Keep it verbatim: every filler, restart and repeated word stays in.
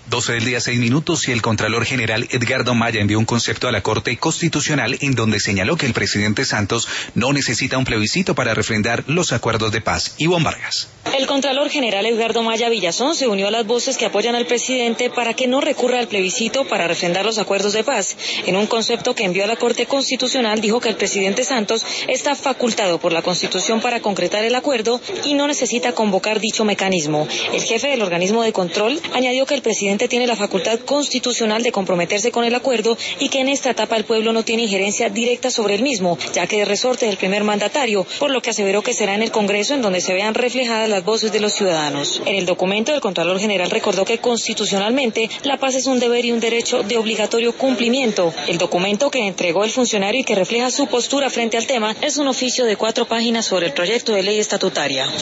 doce del día, seis minutos, y el Contralor General Edgardo Maya envió un concepto a la Corte Constitucional en donde señaló que el presidente Santos no necesita un plebiscito para refrendar los acuerdos de paz. Ivonne Vargas. El Contralor General Edgardo Maya Villazón se unió a las voces que apoyan al presidente para que no recurra al plebiscito para refrendar los acuerdos de paz. En un concepto que envió a la Corte Constitucional dijo que el presidente Santos está facultado por la Constitución para concretar el acuerdo y no necesita convocar dicho mecanismo. El jefe del organismo de control añadió que el presidente tiene la facultad constitucional de comprometerse con el acuerdo y que en esta etapa el pueblo no tiene injerencia directa sobre el mismo, ya que es resorte del primer mandatario, por lo que aseveró que será en el Congreso en donde se vean reflejadas las voces de los ciudadanos. En el documento, el Contralor General recordó que constitucionalmente la paz es un deber y un derecho de obligatorio cumplimiento. El documento que entregó el funcionario y que refleja su postura frente al tema es un oficio de cuatro páginas sobre el proyecto de ley estatutaria.